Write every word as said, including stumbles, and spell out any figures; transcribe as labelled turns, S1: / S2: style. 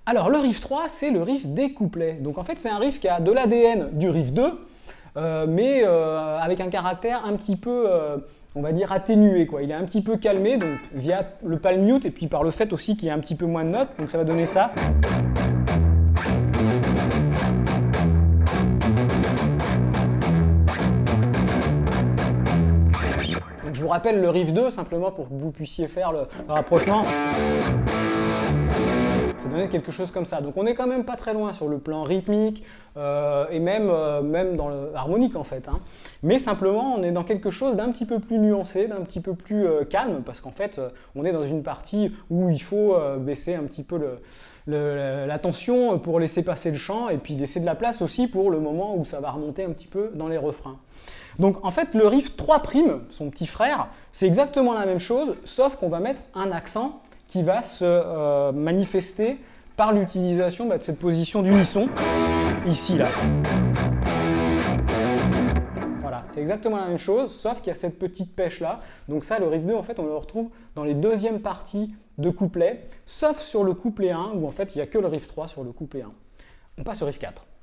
S1: Alors le riff trois, c'est le riff des couplets. Donc en fait c'est un riff qui a de l'A D N du riff deux, euh, mais euh, avec un caractère un petit peu, euh, on va dire, atténué, quoi. Il est un petit peu calmé, donc via le palm mute, et puis par le fait aussi qu'il y a un petit peu moins de notes, donc ça va donner ça. Donc je vous rappelle le riff deux, simplement pour que vous puissiez faire le, le rapprochement. Ça donnait quelque chose comme ça. Donc on est quand même pas très loin sur le plan rythmique euh, et même, euh, même dans le harmonique en fait. Hein. Mais simplement on est dans quelque chose d'un petit peu plus nuancé, d'un petit peu plus euh, calme, parce qu'en fait euh, on est dans une partie où il faut euh, baisser un petit peu le, le, la tension pour laisser passer le chant et puis laisser de la place aussi pour le moment où ça va remonter un petit peu dans les refrains. Donc en fait le riff trois prime, son petit frère, c'est exactement la même chose, sauf qu'on va mettre un accent qui va se euh, manifester par l'utilisation bah, de cette position d'unisson, ici, là. Voilà, c'est exactement la même chose, sauf qu'il y a cette petite pêche-là. Donc ça, le riff deux, en fait, on le retrouve dans les deuxièmes parties de couplet, sauf sur le couplet un, où en fait, il n'y a que le riff trois sur le couplet un. On passe au riff quatre.